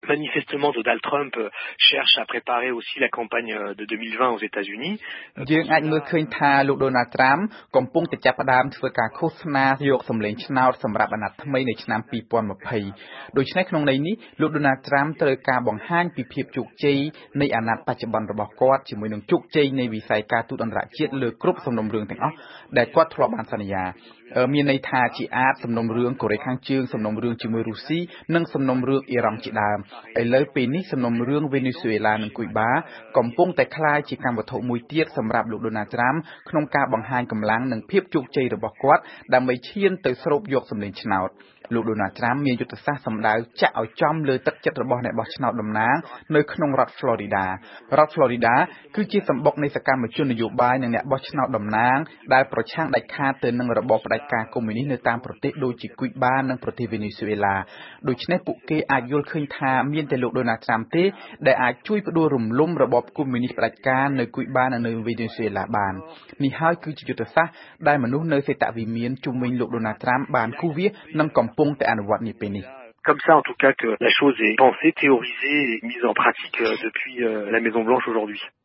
Manifestement, Donald Trump cherche à préparer aussi la campagne de 2020 aux États-Unis. យើងអាចមើលឃើញថាលោក Donald Trump កំពុងតែចាប់ផ្ដើមធ្វើការឃោសនាយកសម្លេងឆ្នោតសម្រាប់អាណត្តិថ្មីនៃឆ្នាំ 2020 ដូច្នេះក្នុងន័យនេះលោក Donald Trump ត្រូវការបង្ហាញពីភាពជោគជ័យនៃអាណត្តិបច្ចុប្បន្នរបស់គាត់ជាមួយនឹងជោគជ័យនៃវិស័យការទូតអន្តរជាតិលើគ្រប់សំណុំរឿងទាំងអស់ដែលគាត់ធ្លាប់បានសន្យាមានន័យថាជាអាចសំណុំរឿងកូរ៉េខាងជើងសំណុំរឿងជាមួយរុស្ស៊ីនិងសំណុំរឿងអ៊ីរ៉ង់ជាដើមឥឡូវពេលនេះសំណុំរឿងវេណេស៊ុយអេឡានិងគុយបាកំពុងតែក្លាយជាកម្មវត្ថុមួយទៀតសម្រាប់លោក Donald Trump ក្នុងការបង្ហាញកម្លាំងនិងភាពជោគជ័យរបស់គាត់ដើម្បីឈានទៅស្រូបយកសម្លេងឆ្នោតលោក Donald Trump មានយុទ្ធសាស្ត្រសម្ដៅចាក់ឲ្យចំលើទឹកចិត្តរបស់អ្នកបោះឆ្នោតតំណាងនៅក្នុងរដ្ឋ Florida រដ្ឋ Florida គឺជាសម្បុកនៃសកម្មជននយោបាយនិងអ្នកបោះឆ្នោតតំណាងដែលប្រឆាំងដាច់ខាតទៅនឹងរបបផ្ដាច់ការកុម្មុយនីសនៅតាមប្រទេសដូចជាគុយបានិងប្រទេសវេណេស៊ុយអេឡាដូច្នេះពួកគេអាចយល់ឃើញថាមានតែលោក Donald Trump ទេដែលអាចជួយផ្ដួលរំលំរបបកុម្មុយនីសផ្ដាច់ការនៅគុយបានិងនៅវេណេស៊ុយអេឡាបាននេះហើយគឺជាយុទ្ធសាស្ត្រដែលមនុស្សនៅសេតវិមានជុំវិញលោក Donald Trump បានគូសវាសនិងកំពុងតែអនុវត្តនាពេលនេះ Comme ça, en tout cas, que la chose est pensée, théorisée et mise en pratique depuis la Maison Blanche aujourd'hui.